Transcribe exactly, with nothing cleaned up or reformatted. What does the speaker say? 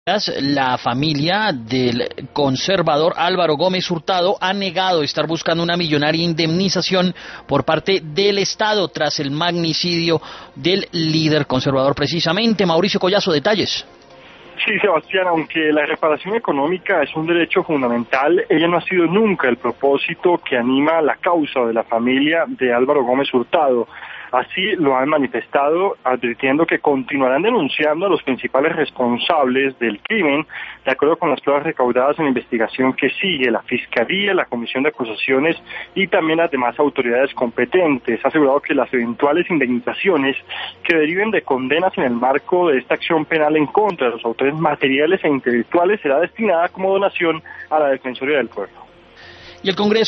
La familia del conservador Álvaro Gómez Hurtado ha negado estar buscando una millonaria indemnización por parte del Estado tras el magnicidio del líder conservador precisamente. Mauricio Collazo, detalles. Sí, Sebastián, aunque la reparación económica es un derecho fundamental, ella no ha sido nunca el propósito que anima la causa de la familia de Álvaro Gómez Hurtado. Así lo han manifestado, advirtiendo que continuarán denunciando a los principales responsables del crimen, de acuerdo con las pruebas recaudadas en la investigación que sigue la Fiscalía, la Comisión de Acusaciones y también las demás autoridades competentes. Ha asegurado que las eventuales indemnizaciones que deriven de condenas en el marco de esta acción penal en contra de los autores materiales e intelectuales será destinada como donación a la Defensoría del Pueblo. Y el Congreso